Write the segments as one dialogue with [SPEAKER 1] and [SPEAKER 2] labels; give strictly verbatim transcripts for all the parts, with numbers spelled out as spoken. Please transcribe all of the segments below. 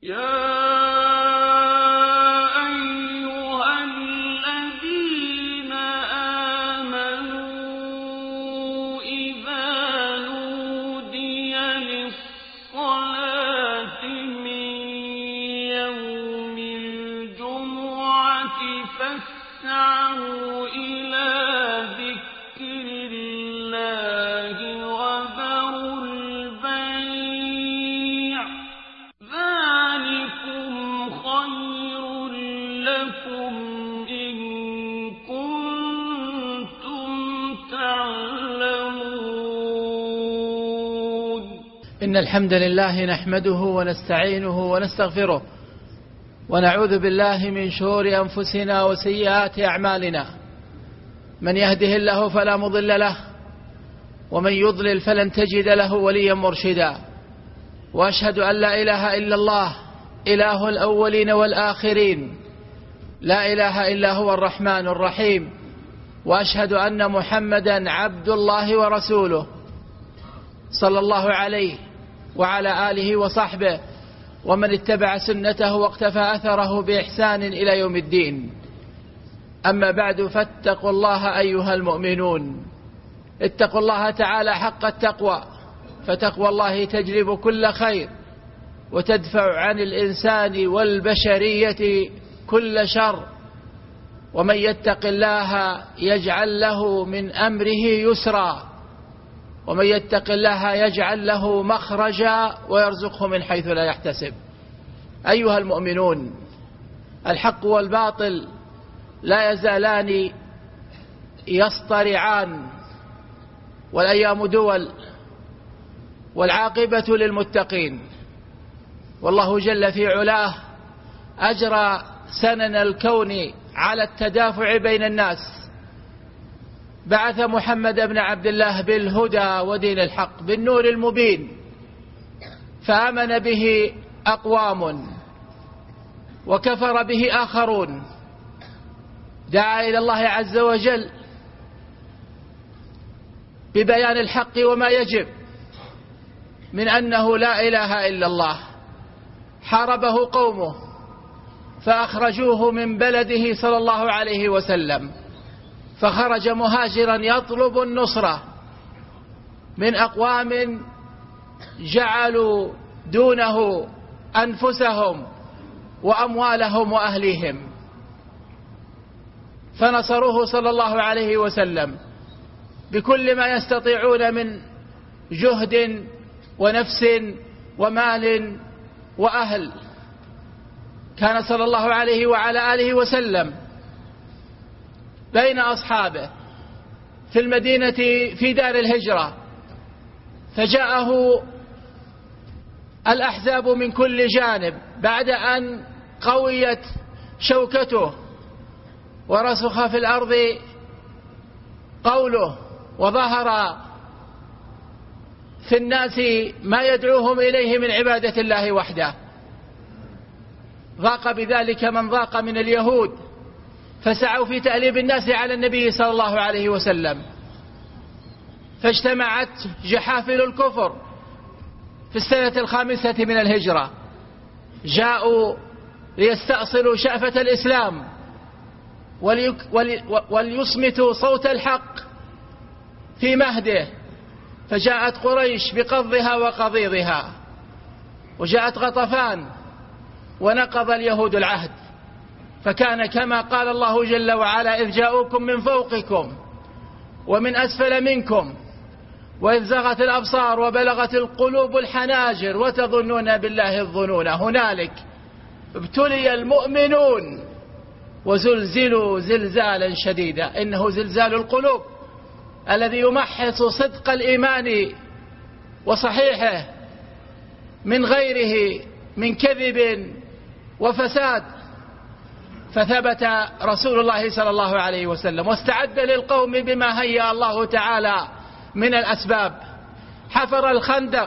[SPEAKER 1] يا فاسعوا إلى ذكر الله وذروا البيع ذلكم خير لكم إن كنتم تعلمون.
[SPEAKER 2] إن الحمد لله نحمده ونستعينه ونستغفره ونعوذ بالله من شرور أنفسنا وسيئات أعمالنا، من يهده الله فلا مضل له ومن يضلل فلن تجد له وليا مرشدا، وأشهد أن لا إله إلا الله إله الأولين والآخرين، لا إله إلا هو الرحمن الرحيم، وأشهد أن محمدا عبد الله ورسوله صلى الله عليه وعلى آله وصحبه ومن اتبع سنته واقتفى أثره بإحسان إلى يوم الدين. أما بعد، فاتقوا الله أيها المؤمنون، اتقوا الله تعالى حق التقوى، فتقوى الله تجلب كل خير وتدفع عن الإنسان والبشرية كل شر، ومن يتق الله يجعل له من أمره يسرا، ومن يتق الله يجعل له مخرجا ويرزقه من حيث لا يحتسب. أيها المؤمنون، الحق والباطل لا يزالان يصطرعان، والأيام دول، والعاقبة للمتقين. والله جل في علاه أجرى سنن الكون على التدافع بين الناس، بعث محمد بن عبد الله بالهدى ودين الحق بالنور المبين، فآمن به أقوام وكفر به آخرون، دعا إلى الله عز وجل ببيان الحق وما يجب من أنه لا إله إلا الله. حاربه قومه فأخرجوه من بلده صلى الله عليه وسلم، فخرج مهاجرا يطلب النصرة من أقوام جعلوا دونه أنفسهم وأموالهم وأهليهم، فنصروه صلى الله عليه وسلم بكل ما يستطيعون من جهد ونفس ومال وأهل. كان صلى الله عليه وعلى آله وسلم بين أصحابه في المدينة في دار الهجرة، فجاءه الأحزاب من كل جانب بعد أن قويت شوكته ورسخ في الأرض قوله، وظهر في الناس ما يدعوهم إليه من عبادة الله وحده. ضاق بذلك من ضاق من اليهود، فسعوا في تأليب الناس على النبي صلى الله عليه وسلم، فاجتمعت جحافل الكفر في السنة الخامسة من الهجرة، جاءوا ليستأصلوا شأفة الإسلام وليصمتوا صوت الحق في مهده، فجاءت قريش بقضها وقضيضها، وجاءت غطفان ونقض اليهود العهد، فكان كما قال الله جل وعلا: إذ جاءوكم من فوقكم ومن أسفل منكم وإذ زغت الأبصار وبلغت القلوب الحناجر وتظنون بالله الظنون هنالك ابتلي المؤمنون وزلزلوا زلزالا شديدا. إنه زلزال القلوب الذي يمحص صدق الإيمان وصحيحه من غيره من كذب وفساد. فثبت رسول الله صلى الله عليه وسلم واستعد للقوم بما هيأ الله تعالى من الأسباب. حفر الخندق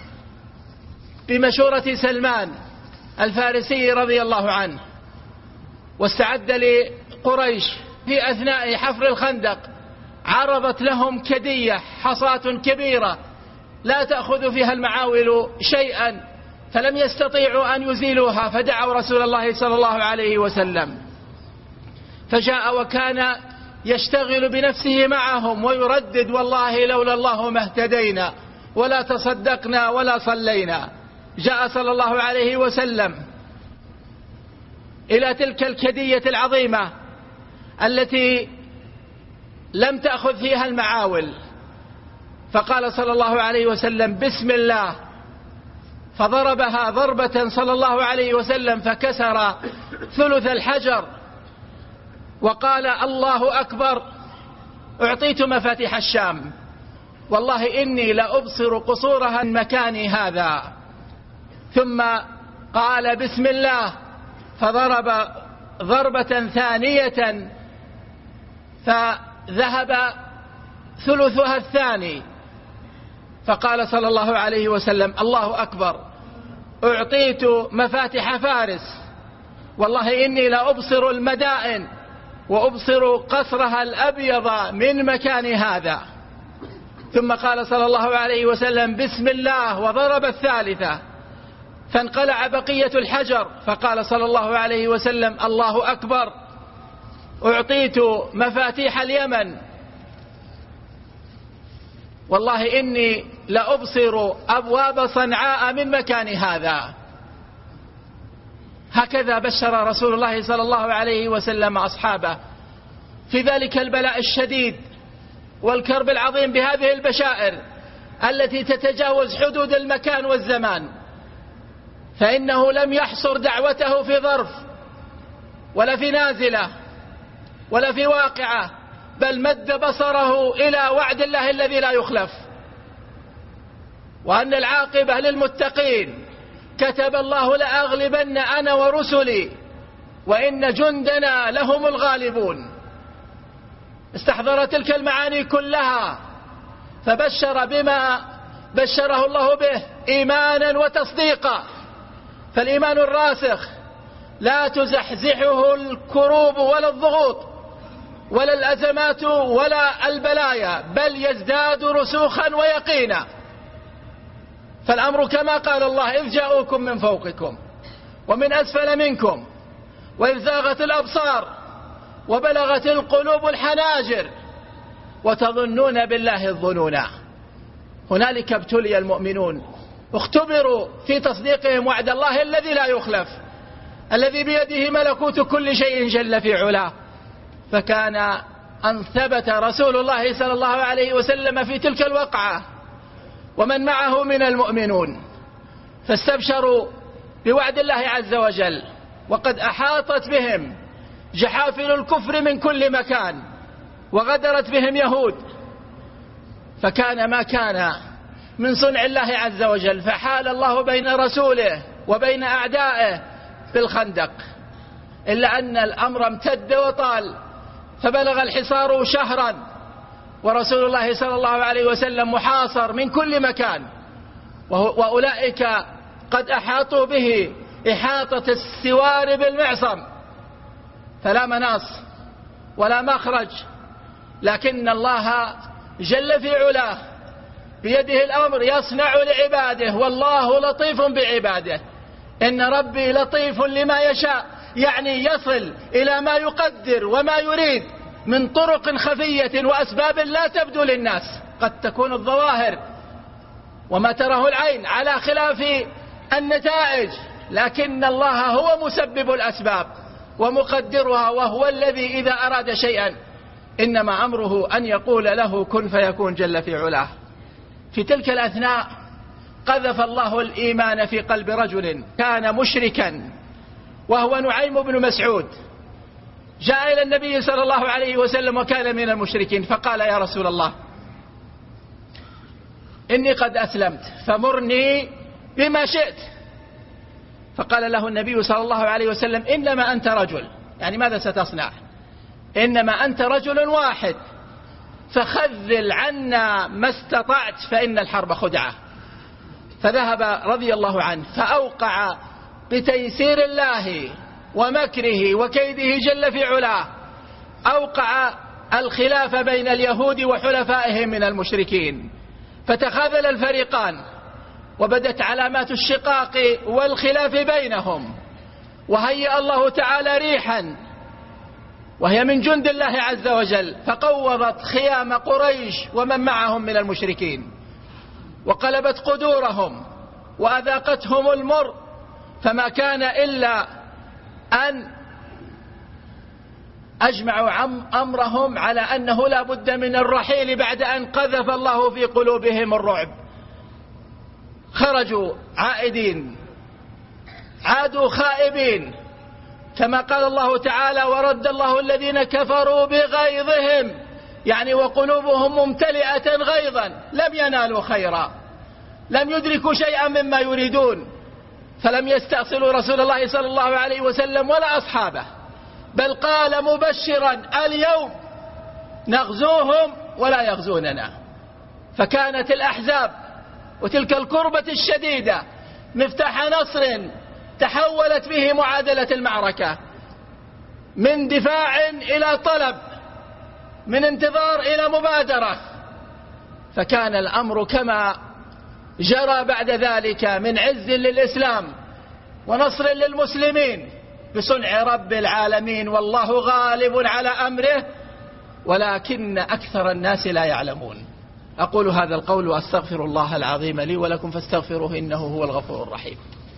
[SPEAKER 2] بمشورة سلمان الفارسي رضي الله عنه، واستعد لقريش في أثناء حفر الخندق عرضت لهم كدية، حصاة كبيرة لا تأخذ فيها المعاول شيئا فلم يستطيعوا أن يزيلوها، فدعوا رسول الله صلى الله عليه وسلم، فجاء وكان يشتغل بنفسه معهم ويردد: والله لولا الله ما اهتدينا ولا تصدقنا ولا صلينا. جاء صلى الله عليه وسلم إلى تلك الكدية العظيمة التي لم تأخذ فيها المعاول، فقال صلى الله عليه وسلم: بسم الله، فضربها ضربة صلى الله عليه وسلم فكسر ثلث الحجر، وقال: الله أكبر، أعطيت مفاتيح الشام، والله إني لأبصر قصورها من مكاني هذا. ثم قال: بسم الله، فضرب ضربة ثانية فذهب ثلثها الثاني، فقال صلى الله عليه وسلم: الله أكبر، أعطيت مفاتيح فارس، والله إني لأبصر المدائن وأبصر قصرها الأبيض من مكان هذا. ثم قال صلى الله عليه وسلم: بسم الله، وضرب الثالثة فانقلع بقية الحجر، فقال صلى الله عليه وسلم: الله أكبر، أعطيت مفاتيح اليمن، والله إني لأبصر أبواب صنعاء من مكان هذا. هكذا بشر رسول الله صلى الله عليه وسلم أصحابه في ذلك البلاء الشديد والكرب العظيم بهذه البشائر التي تتجاوز حدود المكان والزمان، فإنه لم يحصر دعوته في ظرف ولا في نازلة ولا في واقعة، بل مد بصره إلى وعد الله الذي لا يخلف، وأن العاقبة للمتقين، كتب الله: لأغلبن أنا ورسلي وإن جندنا لهم الغالبون. استحضر تلك المعاني كلها، فبشر بما بشره الله به إيمانا وتصديقا. فالإيمان الراسخ لا تزحزحه الكروب ولا الضغوط ولا الأزمات ولا البلايا، بل يزداد رسوخا ويقينا. فالأمر كما قال الله: إذ جاءوكم من فوقكم ومن أسفل منكم وإذ زاغت الأبصار وبلغت القلوب الحناجر وتظنون بالله الظنونا. هنالك ابتلي المؤمنون، اختبروا في تصديقهم وعد الله الذي لا يخلف، الذي بيده ملكوت كل شيء جل في علاه. فكان أن ثبت رسول الله صلى الله عليه وسلم في تلك الوقعة ومن معه من المؤمنون، فاستبشروا بوعد الله عز وجل، وقد أحاطت بهم جحافل الكفر من كل مكان، وغدرت بهم يهود، فكان ما كان من صنع الله عز وجل، فحال الله بين رسوله وبين أعدائه بالخندق، إلا أن الأمر امتد وطال، فبلغ الحصار شهرا، ورسول الله صلى الله عليه وسلم محاصر من كل مكان، وأولئك قد أحاطوا به إحاطة السوار بالمعصم، فلا مناص ولا مخرج. لكن الله جل في علاه بيده الأمر، يصنع لعباده، والله لطيف بعباده. إن ربي لطيف لما يشاء، يعني يصل إلى ما يقدر وما يريد من طرق خفية وأسباب لا تبدو للناس. قد تكون الظواهر وما تراه العين على خلاف النتائج، لكن الله هو مسبب الأسباب ومقدرها، وهو الذي إذا أراد شيئا إنما أمره أن يقول له كن فيكون جل في علاه. في تلك الأثناء قذف الله الإيمان في قلب رجل كان مشركا، وهو نعيم بن مسعود. جاء إلى النبي صلى الله عليه وسلم وكان من المشركين، فقال: يا رسول الله، إني قد أسلمت فمرني بما شئت. فقال له النبي صلى الله عليه وسلم: إنما أنت رجل، يعني ماذا ستصنع؟ إنما أنت رجل واحد، فخذل عنا ما استطعت فإن الحرب خدعة. فذهب رضي الله عنه فأوقع بتيسير الله ومكره وكيده جل في علاه، أوقع الخلاف بين اليهود وحلفائهم من المشركين، فتخاذل الفريقان، وبدت علامات الشقاق والخلاف بينهم، وهيأ الله تعالى ريحا وهي من جند الله عز وجل فقوضت خيام قريش ومن معهم من المشركين، وقلبت قدورهم وأذاقتهم المر، فما كان إلا أن أجمعوا أمرهم على أنه لا بد من الرحيل بعد أن قذف الله في قلوبهم الرعب. خرجوا عائدين، عادوا خائبين، كما قال الله تعالى: ورد الله الذين كفروا بغيظهم، يعني وقلوبهم ممتلئة غيظا، لم ينالوا خيرا، لم يدركوا شيئا مما يريدون، فلم يستأصلوا رسول الله صلى الله عليه وسلم ولا أصحابه، بل قال مبشرا: اليوم نغزوهم ولا يغزوننا. فكانت الأحزاب وتلك الكربة الشديدة مفتاح نصر تحولت به معادلة المعركة، من دفاع إلى طلب، من انتظار إلى مبادرة، فكان الأمر كما جرى بعد ذلك من عز للإسلام ونصر للمسلمين بصنع رب العالمين، والله غالب على أمره ولكن أكثر الناس لا يعلمون. أقول هذا القول وأستغفر الله العظيم لي ولكم فاستغفروه إنه هو الغفور الرحيم.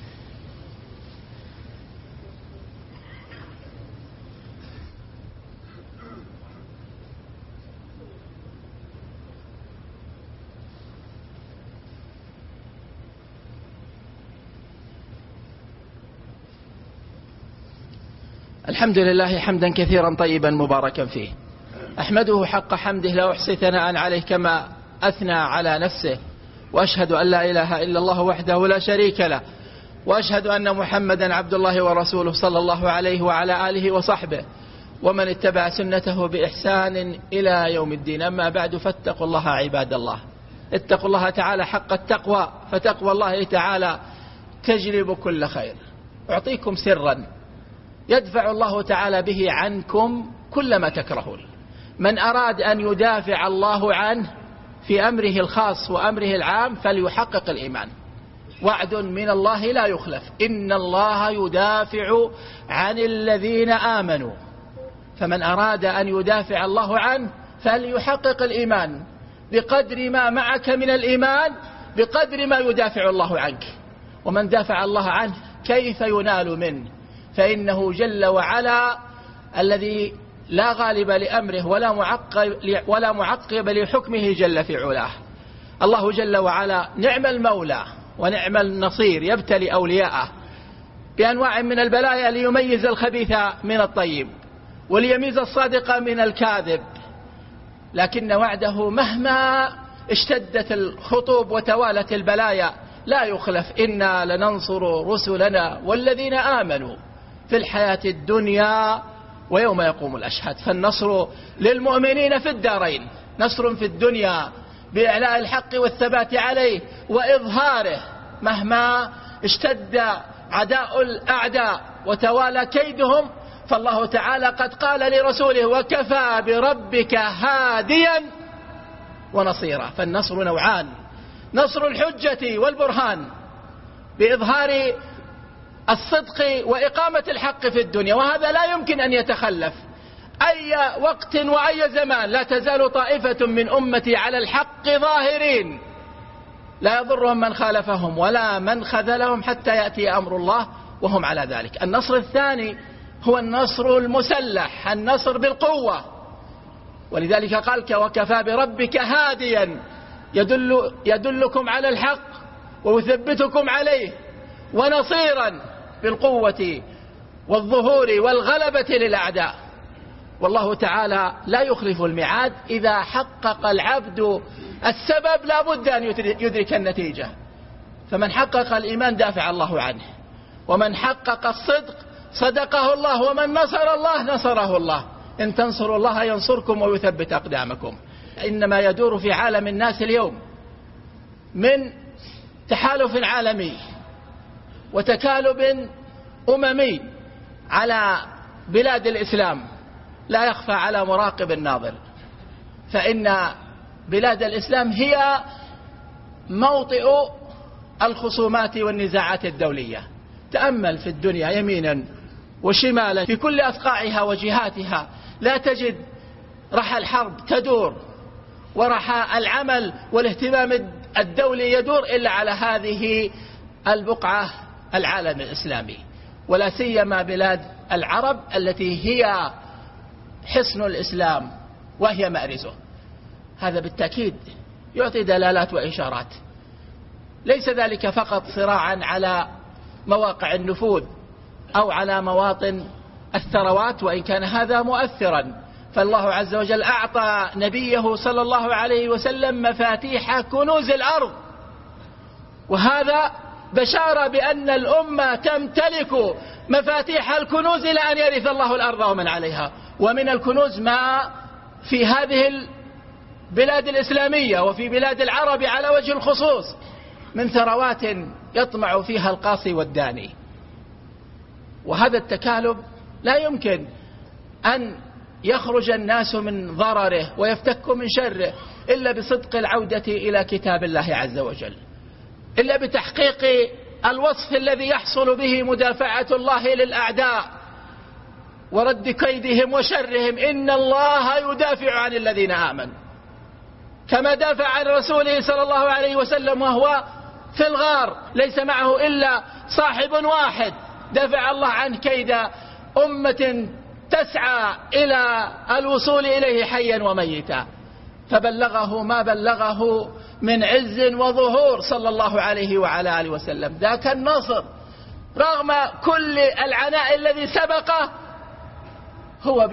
[SPEAKER 2] الحمد لله حمدا كثيرا طيبا مباركا فيه، أحمده حق حمده لا أحصي ثناء عليه كما أثنى على نفسه، وأشهد أن لا إله إلا الله وحده لا شريك له، وأشهد أن محمدا عبد الله ورسوله صلى الله عليه وعلى آله وصحبه ومن اتبع سنته بإحسان إلى يوم الدين. أما بعد، فاتقوا الله عباد الله، اتقوا الله تعالى حق التقوى، فتقوى الله تعالى تجلب كل خير. أعطيكم سرا يدفع الله تعالى به عنكم كل ما تكرهون. من أراد أن يدافع الله عنه في أمره الخاص وأمره العام فليحقق الإيمان، وعد من الله لا يخلف، إن الله يدافع عن الذين آمنوا. فمن أراد أن يدافع الله عنه فليحقق الإيمان، بقدر ما معك من الإيمان بقدر ما يدافع الله عنك. ومن دافع الله عنه كيف ينال منه؟ فإنه جل وعلا الذي لا غالب لأمره ولا معقب, ولا معقب لحكمه جل في علاه. الله جل وعلا نعم المولى ونعم النصير، يبتلي أولياءه بأنواع من البلايا ليميز الخبيث من الطيب وليميز الصادق من الكاذب، لكن وعده مهما اشتدت الخطوب وتوالت البلايا لا يخلف، إنا لننصر رسلنا والذين آمنوا في الحياة الدنيا ويوم يقوم الأشهاد. فالنصر للمؤمنين في الدارين، نصر في الدنيا بإعلاء الحق والثبات عليه وإظهاره مهما اشتد عداء الأعداء وتوالى كيدهم، فالله تعالى قد قال لرسوله: وكفى بربك هاديا ونصيرا. فالنصر نوعان: نصر الحجة والبرهان بإظهار الصدق وإقامة الحق في الدنيا، وهذا لا يمكن أن يتخلف أي وقت وأي زمان. لا تزال طائفة من أمتي على الحق ظاهرين لا يضرهم من خالفهم ولا من خذلهم حتى يأتي أمر الله وهم على ذلك. النصر الثاني هو النصر المسلح، النصر بالقوة، ولذلك قال: وكفى بربك هاديا، يدل يدلكم على الحق ويثبتكم عليه، ونصيرا بالقوة والظهور والغلبة للأعداء. والله تعالى لا يخلف الميعاد، إذا حقق العبد السبب لا بد أن يدرك النتيجة. فمن حقق الإيمان دافع الله عنه، ومن حقق الصدق صدقه الله، ومن نصر الله نصره الله. إن تنصروا الله ينصركم ويثبت أقدامكم. إنما يدور في عالم الناس اليوم من تحالف عالمي وتكالب أممي على بلاد الإسلام لا يخفى على مراقب الناظر، فإن بلاد الإسلام هي موطئ الخصومات والنزاعات الدولية. تأمل في الدنيا يمينا وشمالا في كل أفقاعها وجهاتها، لا تجد رحى الحرب تدور ورحى العمل والاهتمام الدولي يدور إلا على هذه البقعة العالم الإسلامي، ولا سيما بلاد العرب التي هي حصن الإسلام وهي مأرزه. هذا بالتأكيد يعطي دلالات وإشارات. ليس ذلك فقط صراعا على مواقع النفوذ أو على مواطن الثروات، وإن كان هذا مؤثرا، فالله عز وجل أعطى نبيه صلى الله عليه وسلم مفاتيح كنوز الأرض، وهذا بشارة بأن الأمة تمتلك مفاتيح الكنوز إلى أن يرث الله الأرض ومن عليها. ومن الكنوز ما في هذه البلاد الإسلامية وفي بلاد العرب على وجه الخصوص من ثروات يطمع فيها القاصي والداني. وهذا التكالب لا يمكن أن يخرج الناس من ضرره ويفتكوا من شره إلا بصدق العودة إلى كتاب الله عز وجل، إلا بتحقيق الوصف الذي يحصل به مدافعة الله للأعداء ورد كيدهم وشرهم. إن الله يدافع عن الذين آمنوا، كما دافع عن رسوله صلى الله عليه وسلم وهو في الغار ليس معه إلا صاحب واحد، دافع الله عن كيد أمة تسعى إلى الوصول إليه حيا وميتا، فبلغه ما بلغه من عز وظهور صلى الله عليه وعلى آله وسلم. ذاك النصر رغم كل العناء الذي سبقه هو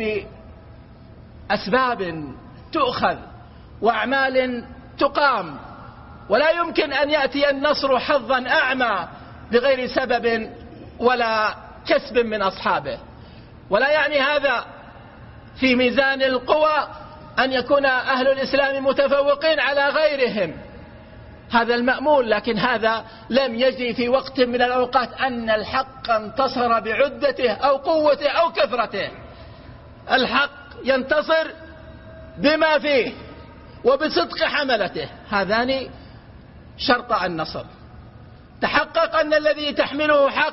[SPEAKER 2] بأسباب تؤخذ وأعمال تقام، ولا يمكن أن يأتي النصر حظا أعمى بغير سبب ولا كسب من أصحابه. ولا يعني هذا في ميزان القوى أن يكون أهل الإسلام متفوقين على غيرهم، هذا المأمول، لكن هذا لم يجري في وقت من الأوقات أن الحق انتصر بعدته أو قوته أو كثرته. الحق ينتصر بما فيه وبصدق حملته، هذان شرط النصر. تحقق أن الذي تحمله حق،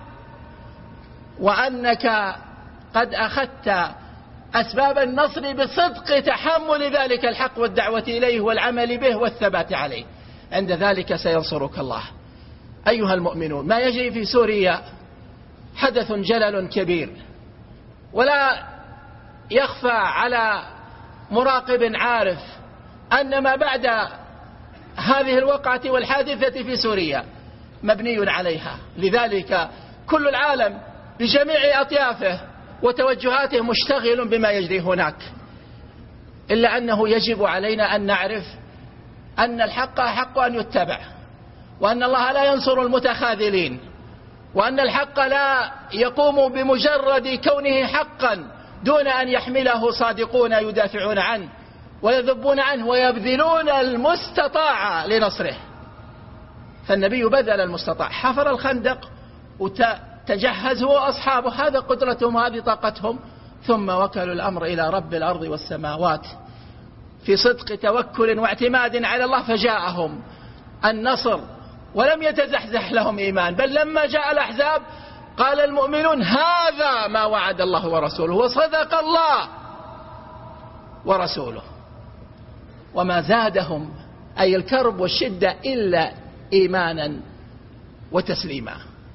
[SPEAKER 2] وأنك قد أخذت أسباب النصر بصدق تحمل ذلك الحق والدعوة إليه والعمل به والثبات عليه. عند ذلك سينصرك الله. أيها المؤمنون، ما يجري في سوريا حدث جلل كبير، ولا يخفى على مراقب عارف أن ما بعد هذه الوقعة والحادثة في سوريا مبني عليها. لذلك كل العالم بجميع أطيافه وتوجهاته مشتغل بما يجري هناك، إلا أنه يجب علينا أن نعرف أن الحق حق أن يتبع، وأن الله لا ينصر المتخاذلين، وأن الحق لا يقوم بمجرد كونه حقا دون أن يحمله صادقون يدافعون عنه ويذبون عنه ويبذلون المستطاع لنصره. فالنبي بذل المستطاع، حفر الخندق وتجهز هو أصحابه، هذا قدرتهم وهذه طاقتهم، ثم وكلوا الأمر إلى رب الأرض والسماوات في صدق توكل واعتماد على الله، فجاءهم النصر ولم يتزحزح لهم إيمان، بل لما جاء الأحزاب قال المؤمنون هذا ما وعد الله ورسوله وصدق الله ورسوله، وما زادهم أي الكرب والشدة إلا إيمانا وتسليما.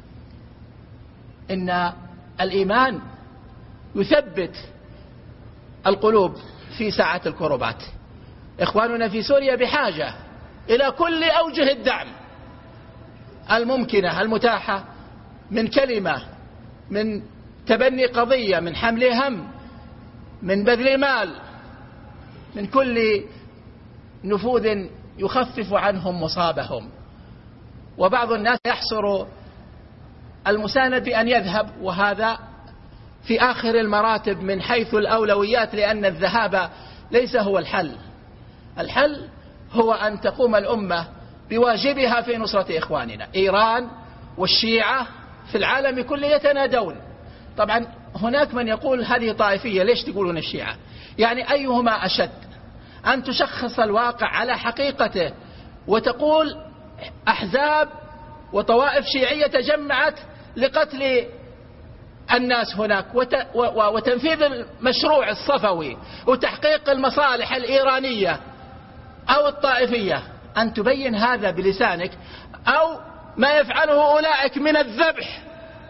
[SPEAKER 2] إن الإيمان يثبت القلوب في ساعات الكربات. إخواننا في سوريا بحاجة إلى كل أوجه الدعم الممكنة المتاحة، من كلمة، من تبني قضية، من حمل هم، من بذل مال، من كل نفوذ يخفف عنهم مصابهم. وبعض الناس يحصر المساند بأن يذهب، وهذا في آخر المراتب من حيث الأولويات، لأن الذهاب ليس هو الحل. الحل هو أن تقوم الأمة بواجبها في نصرة إخواننا. إيران والشيعة في العالم كله يتنادون. طبعا هناك من يقول هذه طائفية، ليش تقولون الشيعة؟ يعني أيهما أشد؟ أن تشخص الواقع على حقيقته وتقول أحزاب وطوائف شيعية تجمعت لقتل الناس هناك وتنفيذ المشروع الصفوي وتحقيق المصالح الإيرانية أو الطائفية، أن تبين هذا بلسانك، أو ما يفعله أولئك من الذبح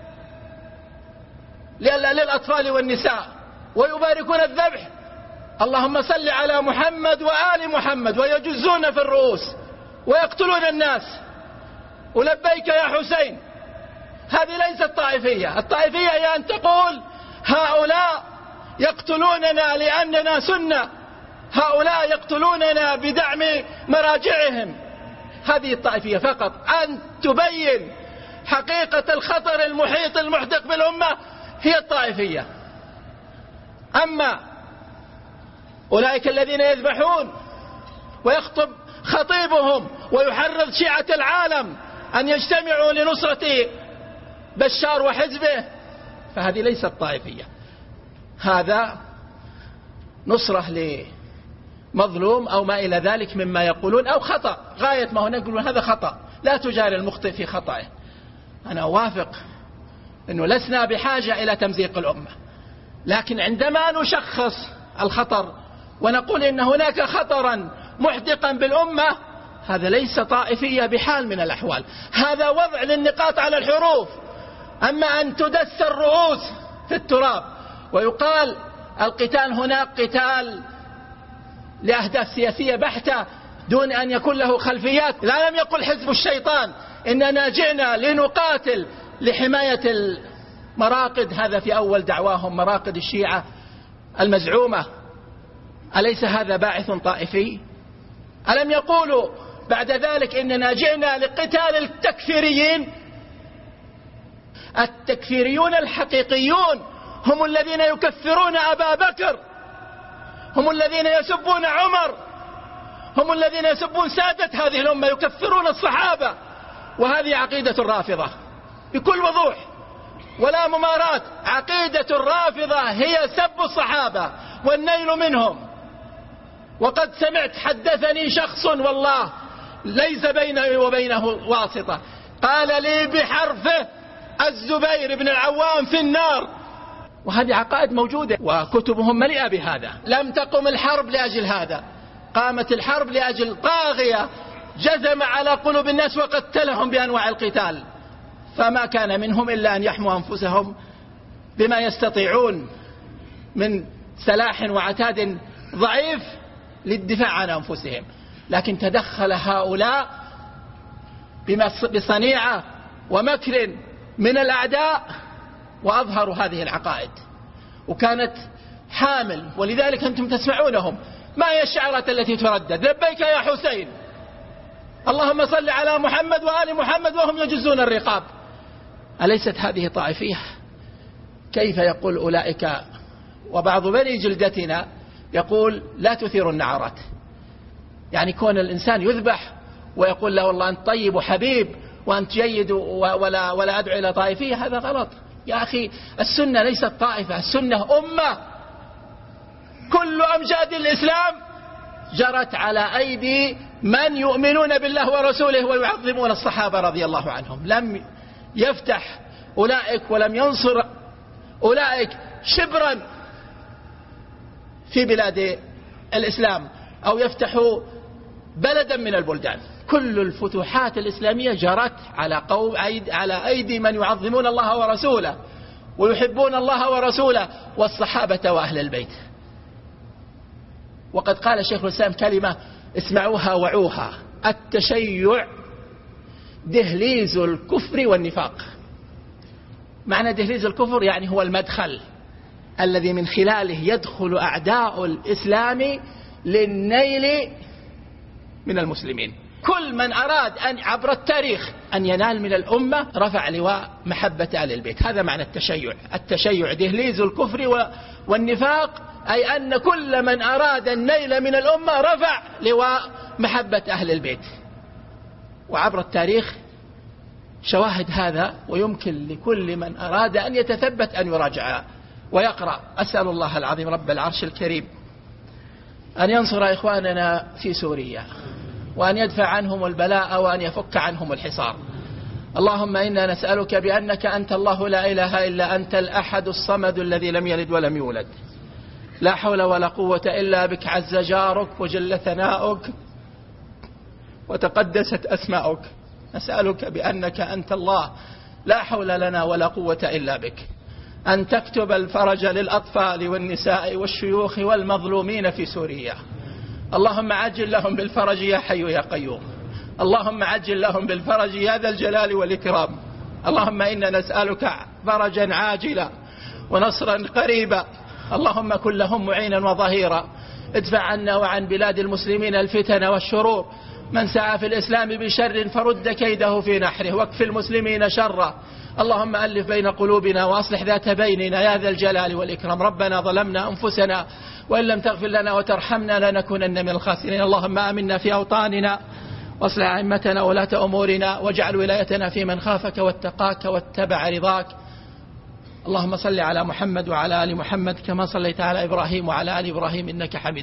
[SPEAKER 2] للأطفال والنساء ويباركون الذبح، اللهم صل على محمد وآل محمد، ويجزون في الرؤوس ويقتلون الناس ولبيك يا حسين. هذه ليست طائفية. الطائفية هي أن تقول هؤلاء يقتلوننا لأننا سنة، هؤلاء يقتلوننا بدعم مراجعهم. هذه الطائفية فقط، أن تبين حقيقة الخطر المحيط المحدق بالأمة هي الطائفية. أما أولئك الذين يذبحون ويخطب خطيبهم ويحرض شيعة العالم أن يجتمعوا لنصرة بشار وحزبه، فهذه ليست طائفية، هذا نصرة لمظلوم أو ما إلى ذلك مما يقولون، أو خطأ غاية ما هنا يقولون هذا خطأ. لا تجاري المخطئ في خطأه. أنا أوافق أنه لسنا بحاجة إلى تمزيق الأمة، لكن عندما نشخص الخطر ونقول إن هناك خطرا محدقا بالأمة، هذا ليس طائفية بحال من الأحوال، هذا وضع للنقاط على الحروف. أما أن تدس الرؤوس في التراب ويقال القتال هناك قتال لأهداف سياسية بحتة دون أن يكون له خلفيات، لا لم يقل حزب الشيطان إننا جئنا لنقاتل لحماية المراقد، هذا في أول دعواهم مراقد الشيعة المزعومة. أليس هذا باعث طائفي؟ ألم يقولوا بعد ذلك إننا جئنا لقتال التكفيريين؟ التكفيريون الحقيقيون هم الذين يكفرون أبا بكر، هم الذين يسبون عمر، هم الذين يسبون سادة هذه الأمة، يكفرون الصحابة. وهذه عقيدة الرافضة بكل وضوح ولا ممارات. عقيدة الرافضة هي سب الصحابة والنيل منهم. وقد سمعت، حدثني شخص والله ليس بينه وبينه واسطة، قال لي بحرفه الزبير بن العوام في النار. وهذه عقائد موجودة وكتبهم مليئة بهذا. لم تقم الحرب لأجل هذا، قامت الحرب لأجل طاغية جزم على قلوب الناس وقتلهم بأنواع القتال، فما كان منهم إلا أن يحموا أنفسهم بما يستطيعون من سلاح وعتاد ضعيف للدفاع عن أنفسهم. لكن تدخل هؤلاء بصنيعة ومكر من الأعداء وأظهروا هذه العقائد، وكانت حامل. ولذلك أنتم تسمعونهم، ما هي الشعارات التي تردد؟ لبيك يا حسين، اللهم صل على محمد وآل محمد، وهم يجزون الرقاب. أليست هذه طائفية؟ كيف يقول أولئك؟ وبعض بني جلدتنا يقول لا تثير النعرات، يعني كون الإنسان يذبح ويقول له والله أنت طيب وحبيب وأنت جيد ولا, ولا أدعو إلى طائفية، هذا غلط يا أخي. السنة ليست طائفة، السنة أمة. كل أمجاد الإسلام جرت على أيدي من يؤمنون بالله ورسوله ويعظمون الصحابة رضي الله عنهم. لم يفتح أولئك ولم ينصر أولئك شبرا في بلاد الإسلام أو يفتحوا بلدا من البلدان. كل الفتوحات الإسلامية جرت على قوم على أيدي من يعظمون الله ورسوله ويحبون الله ورسوله والصحابة وأهل البيت. وقد قال شيخ الإسلام كلمة اسمعوها وعوها: التشيع دهليز الكفر والنفاق. معنى دهليز الكفر يعني هو المدخل الذي من خلاله يدخل أعداء الإسلام للنيل من المسلمين. كل من أراد أن عبر التاريخ أن ينال من الأمة رفع لواء محبة آل البيت. هذا معنى التشيع. التشيع دهليز الكفر والنفاق، أي أن كل من أراد النيل من الأمة رفع لواء محبة أهل البيت. وعبر التاريخ شواهد هذا، ويمكن لكل من أراد أن يتثبت أن يراجع ويقرأ. أسأل الله العظيم رب العرش الكريم أن ينصر إخواننا في سوريا، وأن يدفع عنهم البلاء، وأن يفك عنهم الحصار، اللهم إنا نسألك بأنك أنت الله لا إله إلا أنت الأحد الصمد الذي لم يلد ولم يولد، لا حول ولا قوة إلا بك، عز جارك وجل ثناؤك وتقدست أسماؤك. نسألك بأنك أنت الله لا حول لنا ولا قوة إلا بك، أن تكتب الفرج للأطفال والنساء والشيوخ والمظلومين في سوريا. اللهم عجل لهم بالفرج يا حي يا قيوم، اللهم عجل لهم بالفرج يا ذا الجلال والإكرام. اللهم إنا نسألك فرجا عاجلا ونصرا قريبا. اللهم كن لهم معينا وظهيرا. ادفع عنا وعن بلاد المسلمين الفتن والشرور، من سعى في الإسلام بشر فرد كيده في نحره، واكف المسلمين شره. اللهم ألف بين قلوبنا وأصلح ذات بيننا يا ذا الجلال والإكرام. ربنا ظلمنا أنفسنا وإن لم تغفر لنا وترحمنا لنكونن من الخاسرين. اللهم آمنا في أوطاننا واصلح أئمتنا ولاة أمورنا، واجعل ولايتنا في من خافك واتقاك واتبع رضاك. اللهم صل على محمد وعلى آل محمد كما صليت على إبراهيم وعلى آل إبراهيم إنك حميد